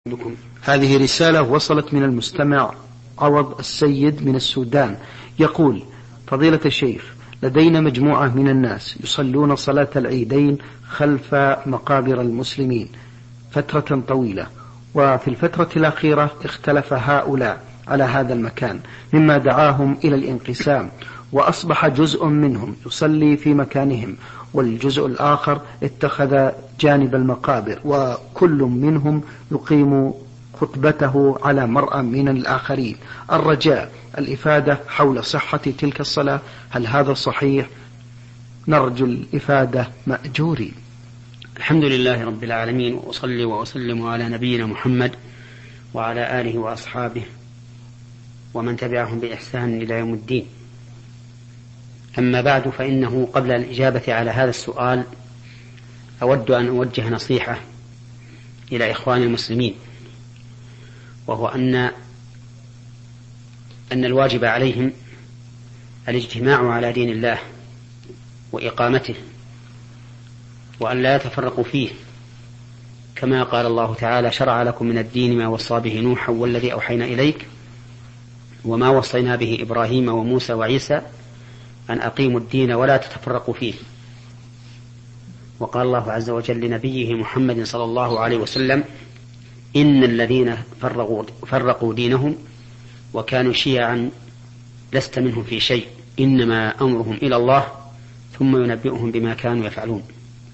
هذه رسالة وصلت من المستمع عوض السيد من السودان، يقول: فضيلة الشيخ، لدينا مجموعة من الناس يصلون صلاة العيدين خلف مقابر المسلمين فترة طويلة، وفي الفترة الأخيرة اختلف هؤلاء على هذا المكان مما دعاهم إلى الانقسام، وأصبح جزء منهم يصلي في مكانهم والجزء الآخر اتخذ جانب المقابر، وكل منهم يقيم خطبته على مرأى من الآخرين. الرجاء الإفادة حول صحة تلك الصلاة، هل هذا صحيح؟ نرجو الإفادة مأجورين. الحمد لله رب العالمين، وأصلي وأسلم على نبينا محمد وعلى آله وأصحابه ومن تبعهم بإحسان إلى يوم الدين. أما بعد، فإنه قبل الإجابة على هذا السؤال أود أن أوجه نصيحة إلى إخوان المسلمين، وهو أن الواجب عليهم الاجتماع على دين الله وإقامته، وأن لا يتفرقوا فيه، كما قال الله تعالى: شرع لكم من الدين ما وصى به نوحا والذي أوحينا إليك وما وصينا به إبراهيم وموسى وعيسى أن أقيموا الدين ولا تتفرقوا فيه. وقال الله عز وجل لنبيه محمد صلى الله عليه وسلم: إن الذين فرقوا دينهم وكانوا شيعا لست منهم في شيء، إنما أمرهم إلى الله ثم ينبئهم بما كانوا يفعلون.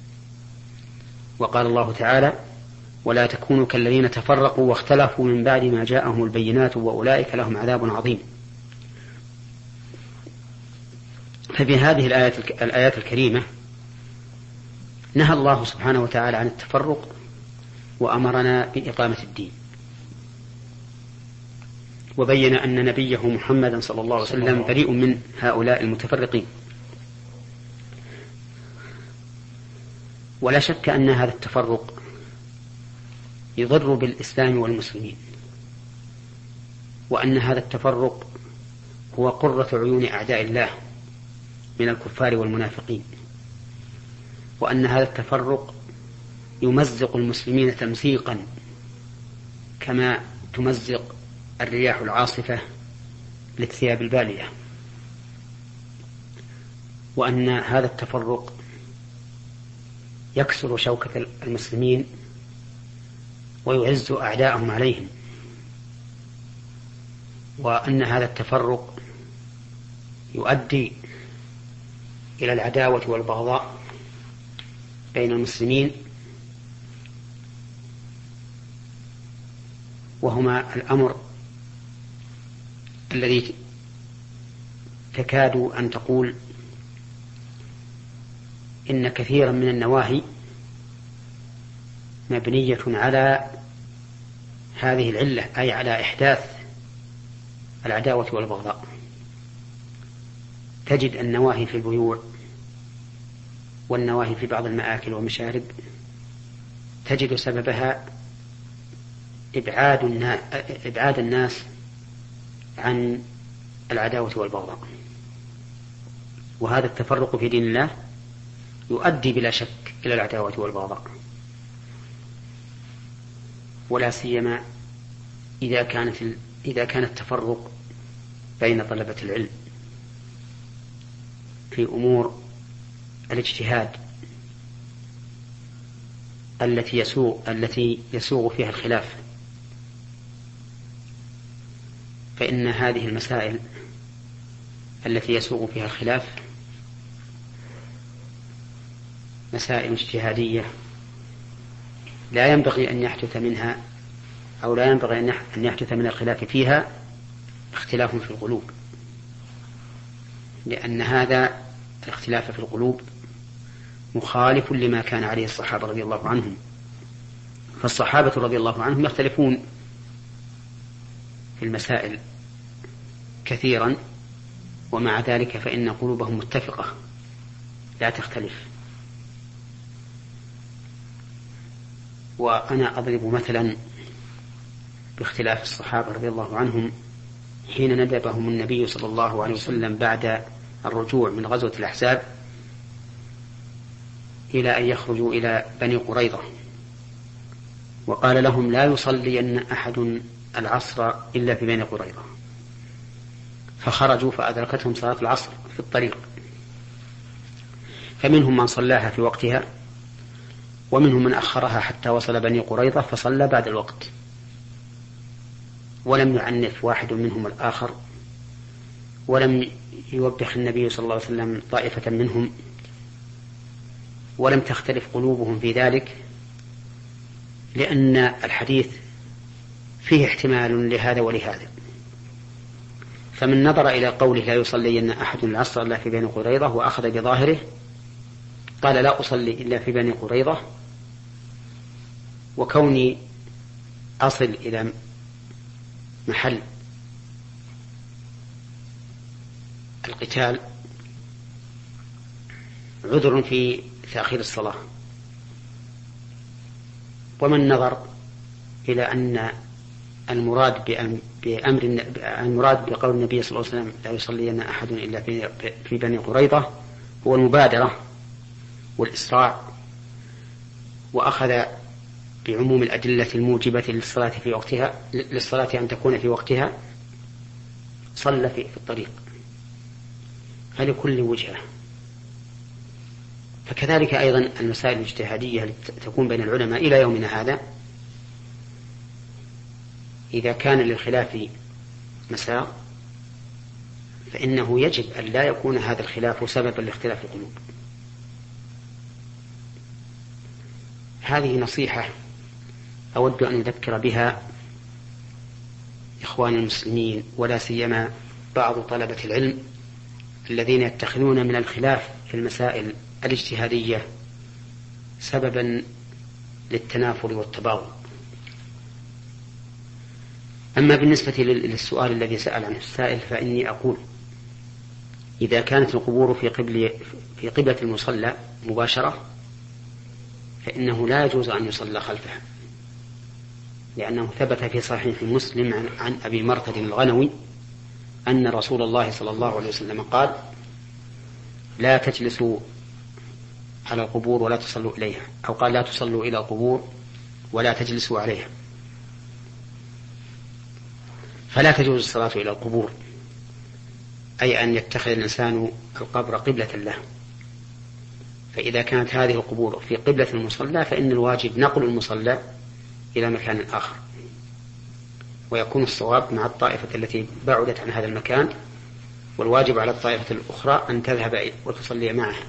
وقال الله تعالى: ولا تكونوا كالذين تفرقوا واختلفوا من بعد ما جاءهم البينات وأولئك لهم عذاب عظيم. ففي هذه الآيات الكريمة نهى الله سبحانه وتعالى عن التفرق وأمرنا بإقامة الدين، وبين أن نبيه محمدا صلى الله عليه وسلم بريء من هؤلاء المتفرقين. ولا شك أن هذا التفرق يضر بالإسلام والمسلمين، وأن هذا التفرق هو قرة عيون أعداء الله من الكفار والمنافقين، وأن هذا التفرق يمزق المسلمين تمزيقا كما تمزق الرياح العاصفة للثياب البالية، وأن هذا التفرق يكسر شوكة المسلمين ويعز أعداءهم عليهم، وأن هذا التفرق يؤدي إلى العداوة والبغضاء بين المسلمين، وهما الأمر الذي تكاد أن تقول إن كثيرا من النواهي مبنية على هذه العلة، أي على إحداث العداوة والبغضاء. تجد النواهي في البيوع والنواهي في بعض المآكل والمشارب تجد سببها إبعاد الناس عن العداوة والبغضاء، وهذا التفرق في دين الله يؤدي بلا شك إلى العداوة والبغضاء، ولا سيما إذا كان التفرق بين طلبة العلم في أمور الاجتهاد التي يسوغ فيها الخلاف، فإن هذه المسائل التي يسوغ فيها الخلاف مسائل اجتهادية لا ينبغي أن يحدث منها، أو لا ينبغي أن يحدث من الخلاف فيها اختلاف في القلوب، لأن هذا الاختلاف في القلوب مخالف لما كان عليه الصحابة رضي الله عنهم. فالصحابة رضي الله عنهم يختلفون في المسائل كثيرا، ومع ذلك فإن قلوبهم متفقة لا تختلف. وأنا أضرب مثلا باختلاف الصحابة رضي الله عنهم حين ندبهم النبي صلى الله عليه وسلم بعد الرجوع من غزوة الأحزاب إلى أن يخرجوا إلى بني قريظة، وقال لهم لا يصلين أحد العصر إلا في بني قريظة، فخرجوا فأدركتهم صلاة العصر في الطريق، فمنهم من صلاها في وقتها، ومنهم من أخرها حتى وصل بني قريظة فصلى بعد الوقت، ولم يعنف واحد منهم الآخر، ولم يوبخ النبي صلى الله عليه وسلم طائفة منهم، ولم تختلف قلوبهم في ذلك، لأن الحديث فيه احتمال لهذا ولهذا. فمن نظر إلى قوله لا يصلين أحد العصر إلا في بني قريظة وأخذ بظاهره قال لا أصلي إلا في بني قريظة، وكوني أصل إلى محل القتال عذر في تأخير الصلاة. ومن نظر إلى أن المراد بقول النبي صلى الله عليه وسلم لا يصلين أحد إلا في بني قريظة هو المبادرة والإسراع، وأخذ بعموم الأدلة الموجبة للصلاة في وقتها، للصلاة أن تكون في وقتها، صلى في الطريق، فلكل وجهة. فكذلك أيضا المسائل الاجتهادية التي تكون بين العلماء إلى يومنا هذا، إذا كان للخلاف مساء فإنه يجب أن لا يكون هذا الخلاف سببا لاختلاف القلوب. هذه نصيحة أود أن أذكر بها إخوان المسلمين، ولا سيما بعض طلبة العلم الذين يتخذون من الخلاف في المسائل الاجتهادية سببا للتنافر والتباغض. أما بالنسبة للسؤال الذي سأل عنه السائل، فإني أقول إذا كانت القبور في قبلة المصلى مباشرة فإنه لا يجوز أن يصلى خلفها، لأنه ثبت في صحيح مسلم عن أبي مرثد الغنوي أن رسول الله صلى الله عليه وسلم قال لا تجلسوا على القبور ولا تصلوا إليها، أو قال لا تصلوا إلى القبور ولا تجلسوا عليها. فلا تجوز الصلاة إلى القبور، أي أن يتخذ الإنسان القبر قبلة له. فإذا كانت هذه القبور في قبلة المصلى فإن الواجب نقل المصلى إلى مكان آخر، ويكون الصواب مع الطائفة التي بعدت عن هذا المكان، والواجب على الطائفة الأخرى أن تذهب وتصلي معها.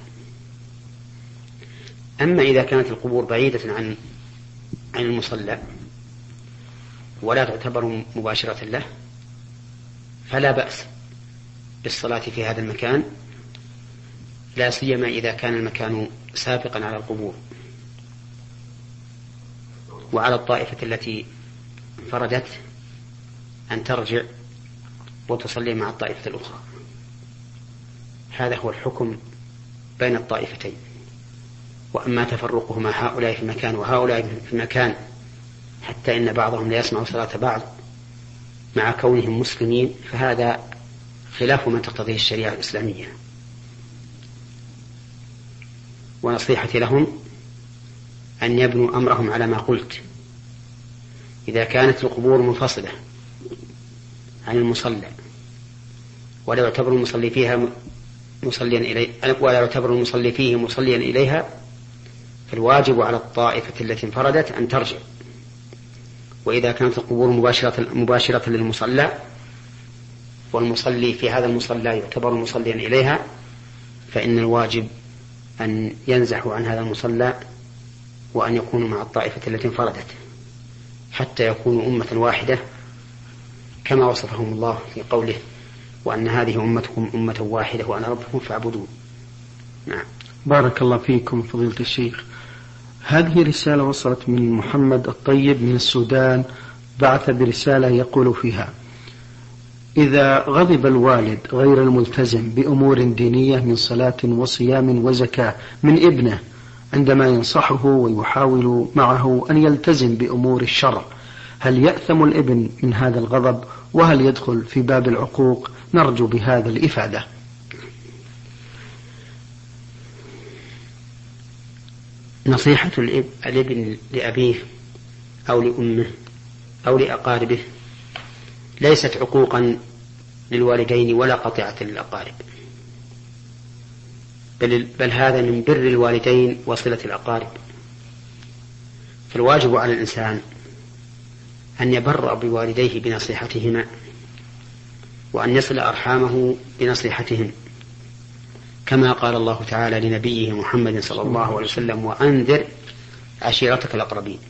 أما إذا كانت القبور بعيدة عن المصلى ولا تعتبر مباشرة له فلا بأس بالصلاة في هذا المكان، لا سيما إذا كان المكان سابقا على القبور. وعلى الطائفة التي انفردت أن ترجع وتصلي مع الطائفة الأخرى. هذا هو الحكم بين الطائفتين. وأما تفرقهما هؤلاء في مكان وهؤلاء في مكان حتى إن بعضهم لا يسمع صلاة بعض مع كونهم مسلمين، فهذا خلاف ما تقتضيه الشريعة الإسلامية. ونصيحتي لهم أن يبنوا أمرهم على ما قلت. إذا كانت القبور منفصلة عن المصلى ولا يعتبر المصلي فيها مصليا إليه ولا يعتبر المصلي فيه مصليا إليها، فالواجب على الطائفة التي انفردت أن ترجع. وإذا كانت القبور مباشرة للمصلى والمصلي في هذا المصلى يعتبر مصليا إليها، فإن الواجب أن ينزحوا عن هذا المصلى وأن يكونوا مع الطائفة التي انفردت حتى يكونوا أمة واحدة كما وصفهم الله في قوله وأن هذه أمتكم أمة واحدة وأنا ربكم فاعبدون. نعم. بارك الله فيكم فضيلة الشيخ. هذه رسالة وصلت من محمد الطيب من السودان، بعث برسالة يقول فيها: إذا غضب الوالد غير الملتزم بأمور دينية من صلاة وصيام وزكاة من ابنه عندما ينصحه ويحاول معه أن يلتزم بأمور الشرع، هل يأثم الابن من هذا الغضب؟ وهل يدخل في باب العقوق؟ نرجو بهذا الإفادة. نصيحة الابن لأبيه أو لأمه أو لأقاربه ليست عقوقا للوالدين ولا قطيعة للأقارب، بل هذا من بر الوالدين وصلة الأقارب. فالواجب على الإنسان أن يبر بوالديه بنصيحتهما، وأن يصل أرحامه بنصيحتهم، كما قال الله تعالى لنبيه محمد صلى الله عليه وسلم: وأنذر عشيرتك الأقربين.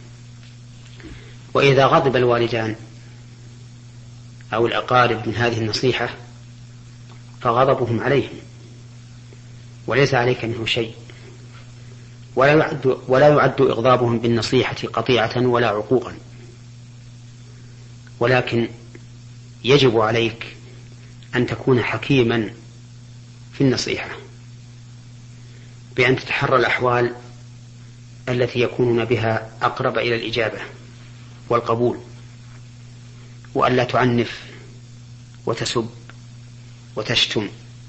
وإذا غضب الوالدان أو الأقارب من هذه النصيحة فغضبهم عليهم، وليس عليك منه شيء، ولا يعد إغضابهم بالنصيحة قطيعة ولا عقوقا، ولكن يجب عليك أن تكون حكيما في النصيحة، بأن تتحرى الأحوال التي يكونون بها أقرب إلى الإجابة والقبول، وألا تعنف وتسب وتشتم،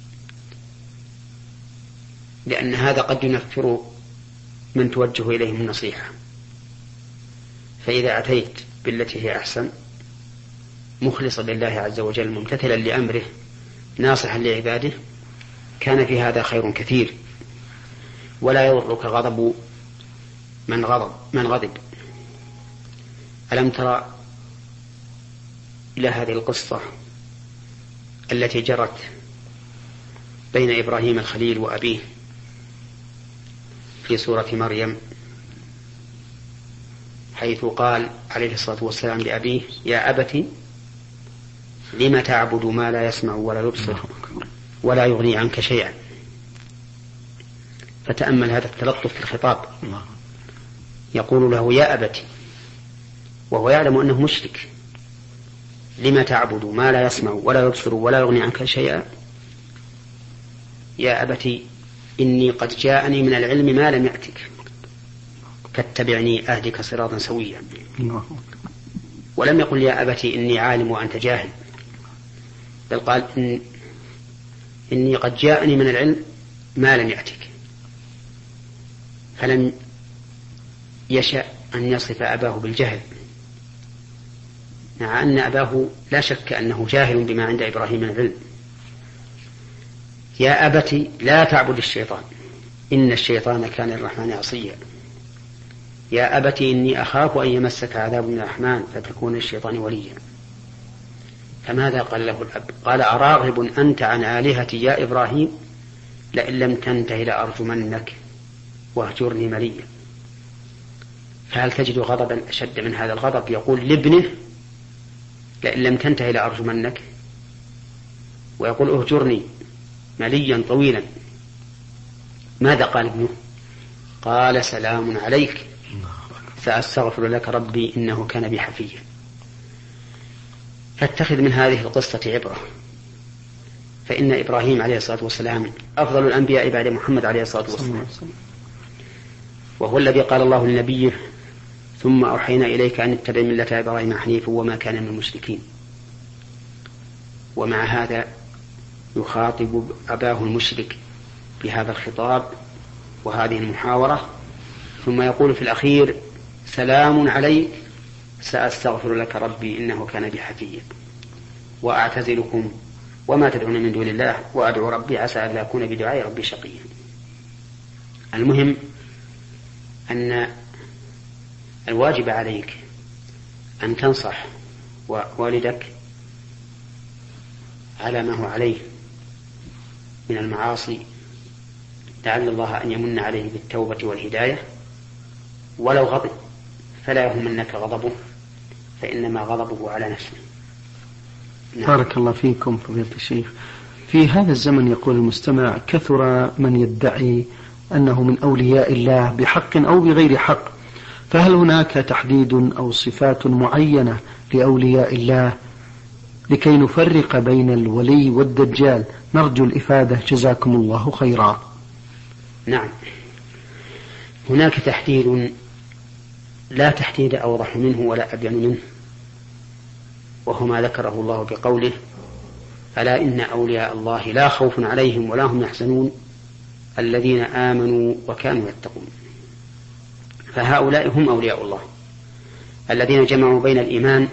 لأن هذا قد ينفر من توجه إليهم النصيحة. فإذا أتيت بالتي هي أحسن مخلصا لله عز وجل ممتثلا لأمره ناصحا لعباده كان في هذا خير كثير، ولا يضرك غضب من غضب. ألم ترى إلى هذه القصة التي جرت بين إبراهيم الخليل وأبيه في سورة مريم، حيث قال عليه الصلاة والسلام لأبيه: يا أبت لم تعبد ما لا يسمع ولا يبصر ولا يغني عنك شيئا. فتأمل هذا التلطف في الخطاب، يقول له يا أبت وهو يعلم أنه مشرك: لم تعبد ما لا يسمع ولا يبصر ولا يغني عنك شيئا. يا أبت إني قد جاءني من العلم ما لم يأتك فاتبعني أهدك صراطا سويا. ولم يقل يا أبت إني عالم وأنت جاهل، بل قال إني قد جاءني من العلم ما لم يأتك. فلم يشأ أن يصف أباه بالجهل، مع أن أباه لا شك أنه جاهل بما عند إبراهيم من العلم. يا أبت لا تعبد الشيطان إن الشيطان كان للرحمن عصيا. يا أبت إني أخاف أن يمسك عذاب من الرحمن فتكون الشيطان وليا. فماذا قال له الأب؟ قال: أراغب أنت عن آلهتي يا إبراهيم لئن لم تنته لأرجمنك واهجرني مليا. فهل تجد غضبا أشد من هذا الغضب؟ يقول لابنه لئن لم تنته لأرجمنك، ويقول اهجرني مليا طويلا. ماذا قال ابنه؟ قال: سلام عليك سأستغفر لك ربي إنه كان بي حفيا. فاتخذ من هذه القصة عبرة، فإن إبراهيم عليه الصلاة والسلام أفضل الأنبياء بعد محمد عليه الصلاة والسلام، وهو الذي قال الله لنبيه: ثم أوحينا إليك أن اتبع ملة إبراهيم حنيفا وما كان من المشركين. ومع هذا يخاطب أباه المشرك بهذا الخطاب وهذه المحاورة، ثم يقول في الأخير: سلام عليك سأستغفر لك ربي إنه كان بي حفيا وأعتزلكم وما تدعون من دون الله وأدعو ربي عسى ألا أكون بدعاء ربي شقيا. المهم أن الواجب عليك أن تنصح والدك على ما هو عليه من المعاصي، لعل الله أن يمن عليه بالتوبة والهداية، ولو غضب فلا يهمنك غضبه، فإنما غضبه على نفسه. نعم. بارك الله فيكم فضيلة الشيخ. في هذا الزمن يقول المستمع: كثر من يدعي أنه من أولياء الله بحق أو بغير حق، فهل هناك تحديد أو صفات معينة لأولياء الله لكي نفرق بين الولي والدجال؟ نرجو الإفادة جزاكم الله خيرا. نعم، هناك تحديد لا تحديد أوضح منه ولا أبين منه، وهو ما ذكره الله بقوله: ألا إن أولياء الله لا خوف عليهم ولا هم يحزنون الذين آمنوا وكانوا يتقون. فهؤلاء هم أولياء الله، الذين جمعوا بين الإيمان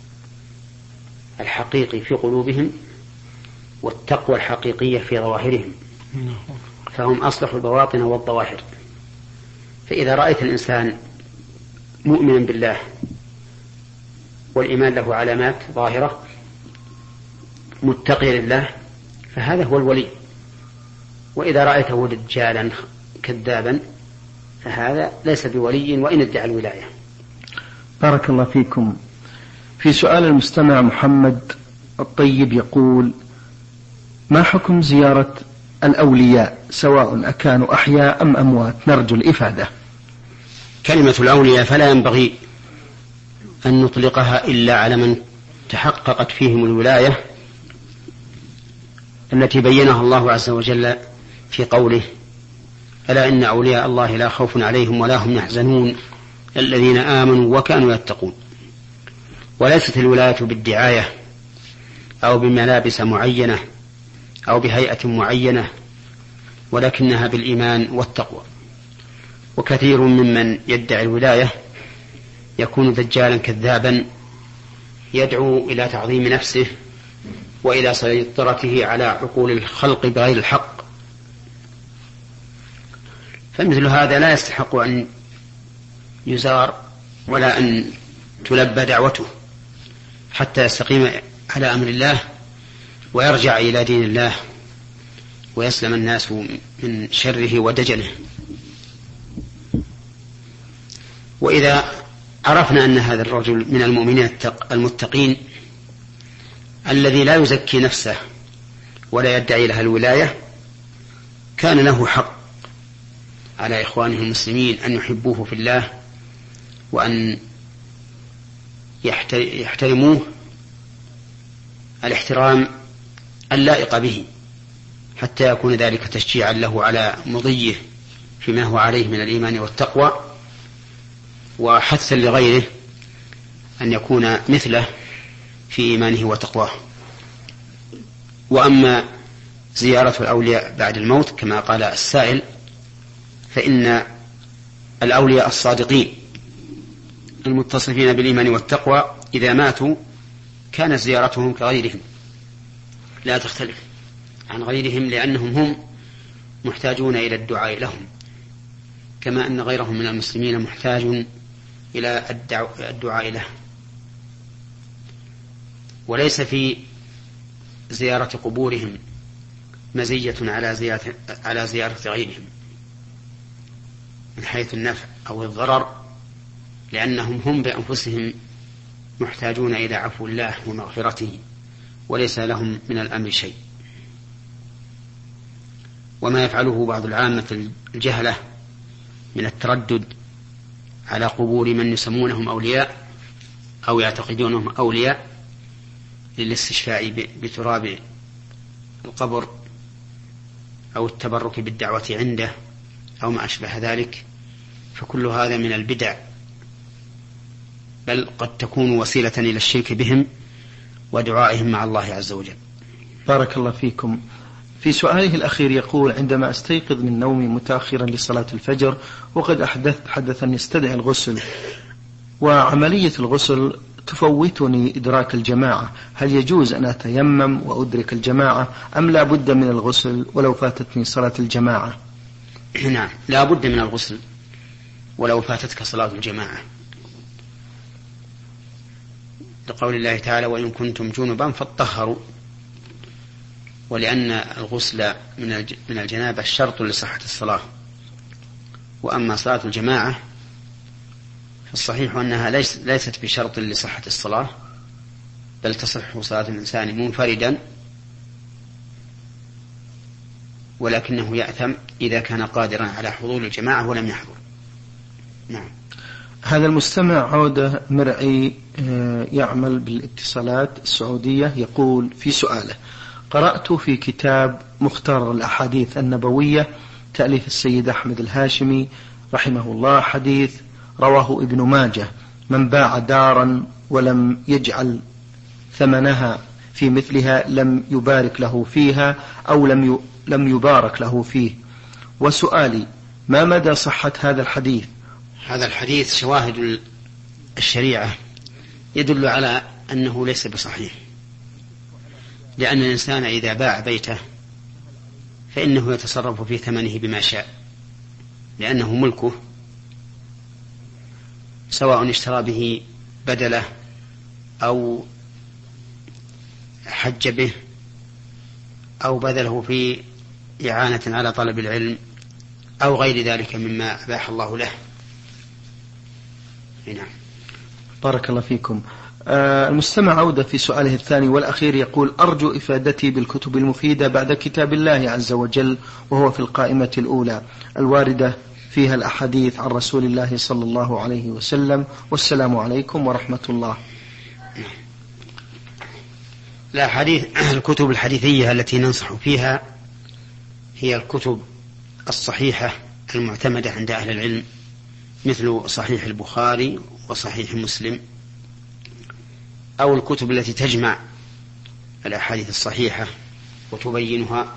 الحقيقي في قلوبهم والتقوى الحقيقية في ظواهرهم، فهم أصلح البواطن والظواهر. فإذا رأيت الإنسان مؤمنا بالله والإيمان له علامات ظاهرة متقي لله فهذا هو الولي. وإذا رأيته دجالا كذابا فهذا ليس بولي وإن ادعى الولاية. بارك الله فيكم. في سؤال المستمع محمد الطيب يقول: ما حكم زيارة الأولياء سواء أكانوا أحياء أم أموات؟ نرجو الإفادة. كلمة الأولياء فلا ينبغي أن نطلقها إلا على من تحققت فيهم الولاية التي بينها الله عز وجل في قوله: ألا إن أولياء الله لا خوف عليهم ولا هم يحزنون الذين آمنوا وكانوا يتقون. وليست الولاية بالدعاية أو بملابس معينة أو بهيئة معينة، ولكنها بالإيمان والتقوى. وكثير ممن يدعي الولاية يكون دجالا كذابا يدعو إلى تعظيم نفسه وإلى سيطرته على عقول الخلق بغير الحق، فمثل هذا لا يستحق أن يزار ولا أن تلبى دعوته حتى يستقيم على أمر الله ويرجع إلى دين الله ويسلم الناس من شره ودجله. وإذا عرفنا أن هذا الرجل من المؤمنين المتقين الذي لا يزكي نفسه ولا يدعي لها الولاية، كان له حق على إخوانه المسلمين أن يحبوه في الله وأن يحترموه الاحترام اللائق به، حتى يكون ذلك تشجيعا له على مضيه فيما هو عليه من الإيمان والتقوى، وحثا لغيره أن يكون مثله في إيمانه وتقواه. وأما زيارة الأولياء بعد الموت كما قال السائل، فإن الأولياء الصادقين المتصفين بالإيمان والتقوى إذا ماتوا كانت زيارتهم كغيرهم لا تختلف عن غيرهم، لأنهم هم محتاجون إلى الدعاء لهم كما أن غيرهم من المسلمين محتاج إلى الدعاء له. وليس في زيارة قبورهم مزية على زيارة غيرهم من حيث النفع أو الضرر، لأنهم هم بأنفسهم محتاجون إلى عفو الله ومغفرته وليس لهم من الأمر شيء. وما يفعله بعض العامة الجهلة من التردد على قبور من يسمونهم أولياء أو يعتقدونهم أولياء للاستشفاء بتراب القبر أو التبرك بالدعوة عنده أو ما أشبه ذلك، فكل هذا من البدع، بل قد تكون وسيلة إلى الشرك بهم ودعائهم مع الله عز وجل. بارك الله فيكم. في سؤاله الأخير يقول: عندما أستيقظ من نومي متأخرا لصلاة الفجر وقد حدث أن يستدعي الغسل، وعملية الغسل تفوتني إدراك الجماعة، هل يجوز أن أتيمم وأدرك الجماعة أم لا بد من الغسل ولو فاتتني صلاة الجماعة؟ نعم، لا بد من الغسل ولو فاتتك صلاة الجماعة، لقول الله تعالى: وإن كنتم جنبا فاطهروا. ولأن الغسل من الجنابة شرط لصحة الصلاة. وأما صلاة الجماعة فالصحيح أنها ليست بشرط لصحة الصلاة، بل تصح صلاة الإنسان منفردا، ولكنه يأثم إذا كان قادرا على حضور الجماعة ولم يحضر. نعم. هذا المستمع عودة مرعي يعمل بالاتصالات السعودية يقول في سؤاله: قرأت في كتاب مختار الأحاديث النبوية تأليف السيد أحمد الهاشمي رحمه الله حديث رواه ابن ماجه: من باع دارا ولم يجعل ثمنها في مثلها لم يبارك له فيها أو لم يبارك له فيه. وسؤالي: ما مدى صحة هذا الحديث؟ هذا الحديث شواهد الشريعة يدل على أنه ليس بصحيح، لأن الإنسان إذا باع بيته فإنه يتصرف في ثمنه بما شاء، لأنه ملكه، سواء اشترى به بدله أو حج به أو بذله في إعانة على طلب العلم أو غير ذلك مما أباح الله له. نعم. بارك الله فيكم. المستمع عودة في سؤاله الثاني والأخير يقول: أرجو إفادتي بالكتب المفيدة بعد كتاب الله عز وجل، وهو في القائمة الأولى الواردة فيها الأحاديث عن رسول الله صلى الله عليه وسلم، والسلام عليكم ورحمة الله. لا، الكتب الحديثية التي ننصح فيها هي الكتب الصحيحة المعتمدة عند أهل العلم، مثل صحيح البخاري وصحيح مسلم، أو الكتب التي تجمع الأحاديث الصحيحة وتبينها،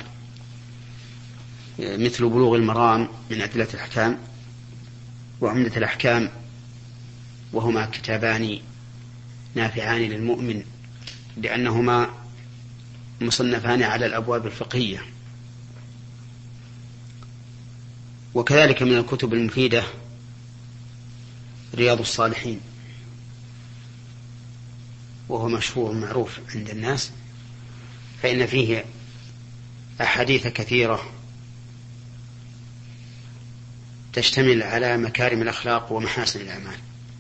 مثل بلوغ المرام من أدلة الأحكام وعمدة الأحكام، وهما كتابان نافعان للمؤمن لأنهما مصنفان على الأبواب الفقهية. وكذلك من الكتب المفيدة رياض الصالحين، وهو مشهور معروف عند الناس، فإن فيه أحاديث كثيرة تشتمل على مكارم الأخلاق ومحاسن الأعمال.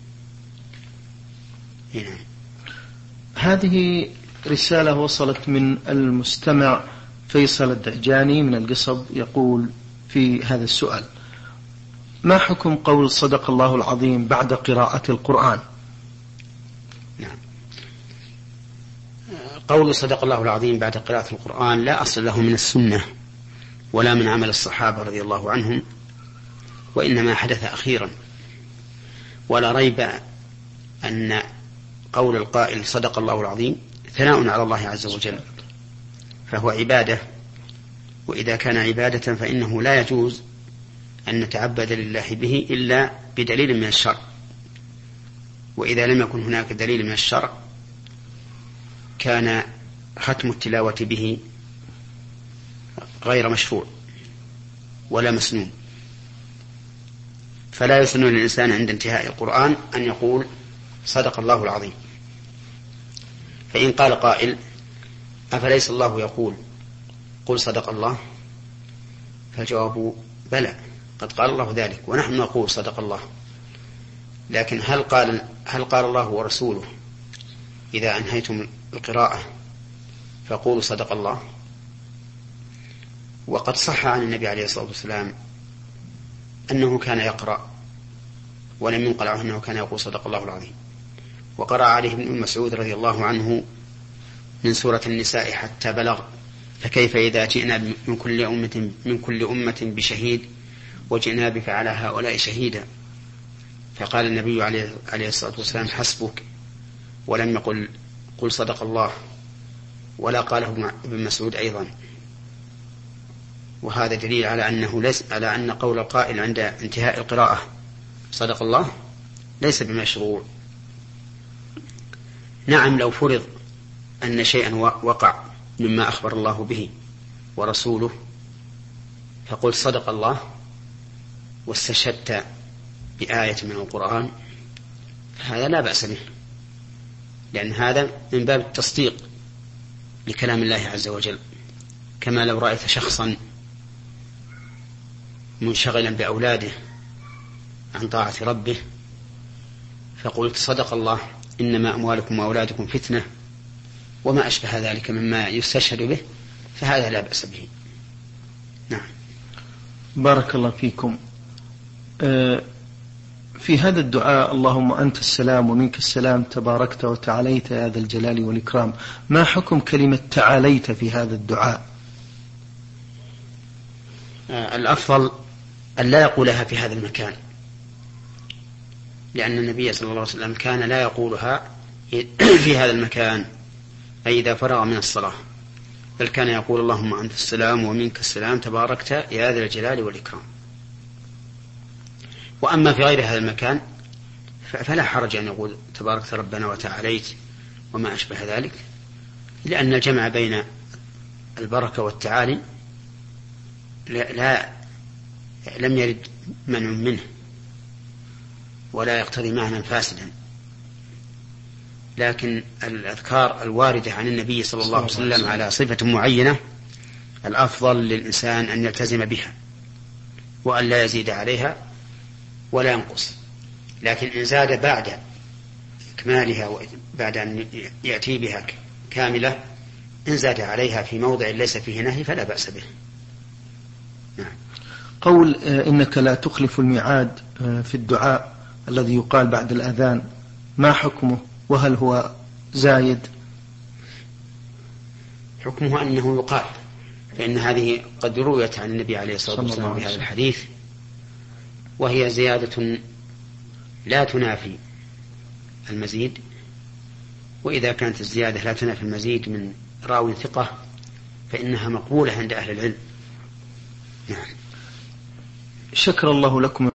هنا هذه رسالة وصلت من المستمع فيصل الدهجاني من القصب، يقول في هذا السؤال: ما حكم قول صدق الله العظيم بعد قراءة القرآن؟ نعم. قول صدق الله العظيم بعد قراءة القرآن لا أصل له من السنة ولا من عمل الصحابة رضي الله عنهم، وإنما حدث أخيرا، ولا ريب أن قول القائل صدق الله العظيم ثناء على الله عز وجل، فهو عبادة، وإذا كان عبادة فإنه لا يجوز أن نتعبد لله به إلا بدليل من الشرع، وإذا لم يكن هناك دليل من الشرع كان ختم التلاوة به غير مشروع ولا مسنون. فلا يسن للإنسان عند انتهاء القرآن أن يقول صدق الله العظيم. فإن قال قائل: أفليس الله يقول قل صدق الله؟ فالجواب: بلى، قد قال الله ذلك ونحن نقول صدق الله، لكن هل قال الله ورسوله إذا أنهيتم القراءة فقولوا صدق الله؟ وقد صح عن النبي عليه الصلاة والسلام أنه كان يقرأ ولم ينقل عنه أنه كان يقول صدق الله العظيم، وقرأ عليه ابن مسعود رضي الله عنه من سورة النساء حتى بلغ: فكيف إذا جئنا من كل أمة بشهيد وجئنا بك على هؤلاء شهيدا. فقال النبي عليه الصلاة والسلام: حسبك، ولم يقل قل صدق الله، ولا قاله ابن مسعود أيضا. وهذا دليل على على أن قول القائل عند انتهاء القراءة صدق الله ليس بمشروع. نعم، لو فرض أن شيئا وقع مما أخبر الله به ورسوله فقل صدق الله واستشهدت بآية من القرآن، هذا لا بأس به، لأن هذا من باب التصديق لكلام الله عز وجل، كما لو رأيت شخصا منشغلا بأولاده عن طاعة ربه فقلت صدق الله إنما أموالكم وأولادكم فتنة وما أشبه ذلك مما يستشهد به، فهذا لا بأس به. نعم. بارك الله فيكم. في هذا الدعاء: اللهم أنت السلام ومنك السلام تباركت وتعاليت يا ذا الجلال والإكرام، ما حكم كلمة تعاليت في هذا الدعاء؟ الأفضل أن لا يقولها في هذا المكان، لأن النبي صلى الله عليه وسلم كان لا يقولها في هذا المكان أي إذا فرغ من الصلاة، بل كان يقول اللهم أنت السلام ومنك السلام تباركت يا ذا الجلال والإكرام. وأما في غير هذا المكان فلا حرج أن يقول تبارك ربنا وتعاليت وما أشبه ذلك، لأن الجمع بين البركة والتعالي لم يرد منع منه ولا يقتضي معنى فاسدا، لكن الأذكار الواردة عن النبي صلى الله عليه وسلم على صفة معينة الأفضل للإنسان أن يلتزم بها وأن لا يزيد عليها ولا ينقص. لكن إن زاد بعد إكمالها وبعد أن يأتي بها كاملة، إن زاد عليها في موضع ليس فيه نهي فلا بأس به. نعم. قول إنك لا تخلف الميعاد في الدعاء الذي يقال بعد الأذان، ما حكمه وهل هو زايد؟ حكمه أنه يقال، فإن هذه قد رويت عن النبي عليه الصلاة والسلام في هذا الحديث، وهي زيادة لا تنافي المزيد، وإذا كانت الزيادة لا تنافي المزيد من راوي ثقة فإنها مقبولة عند أهل العلم. نعم. شكر الله لكم.